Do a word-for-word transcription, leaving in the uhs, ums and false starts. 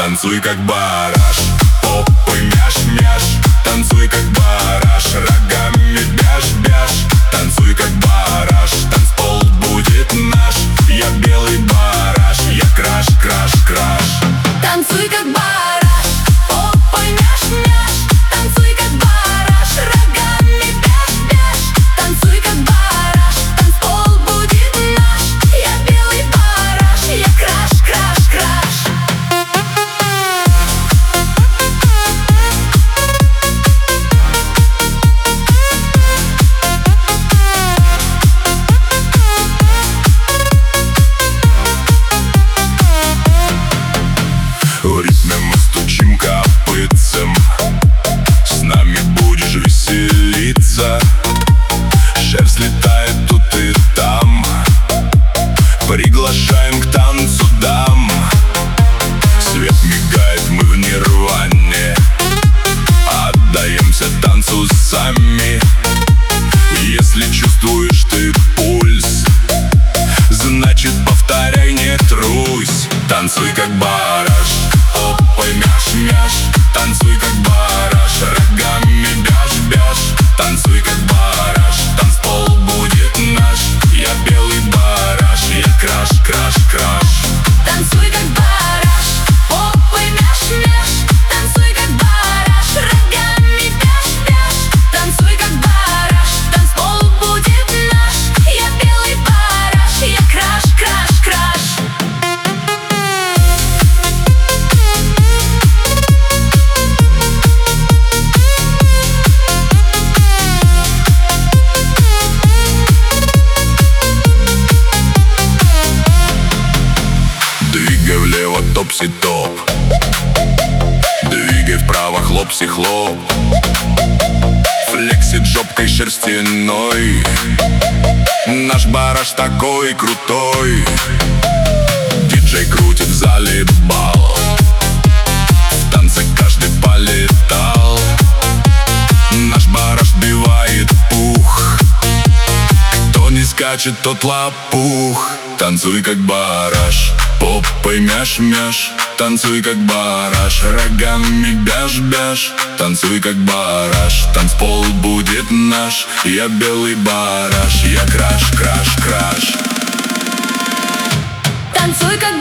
танцуй как бараш. Попой мяш-мяш, танцуй как бараш. Рогами бяш-бяш, танцуй как бараш. Танцпол будет наш, я белый бараш. Я краш-краш-краш. Танцуй как бараш, попой мяш-мяш, танцуй как бараш. Рогами бяш-бяш, танцуй как бараш. Танцпол будет наш, я белый бараш. Я краш-краш-краш. В ритме мы стучим копытцем, с нами будешь веселиться. Шерсть летает тут и там, приглашаем к танцу дам. Свет мигает, мы в нирване, отдаемся танцу сами. Если чувствуешь ты пульс, значит повторяй, не трусь. Танцуй как бараш, попой мяш-мяш, танцуй как бараш. Рогами бяш-бяш, танцуй как бараш. Танцпол будет наш, я белый бараш. Я краш-краш-краш. Танцуй как бараш, попой мяш-мяш, танцуй как бараш. Рогами бяш-бяш, танцуй как бараш. Танцпол будет наш, я белый бараш. Я краш-краш-краш. Двигай влево, топси-топ, двигай вправо, хлопси-хлоп. Флексит жопкой шерстяной, наш бараш такой крутой. Диджей крутит в зале бал, в танце каждый полетал. Наш бараш бивает пух, кто не скачет, тот лопух. Танцуй как бараш, попой мяш-мяш, танцуй как бараш. Рогами бяш-бяш, танцуй как бараш. Танцпол будет наш, я белый бараш. Я краш-краш-краш. Танцуй как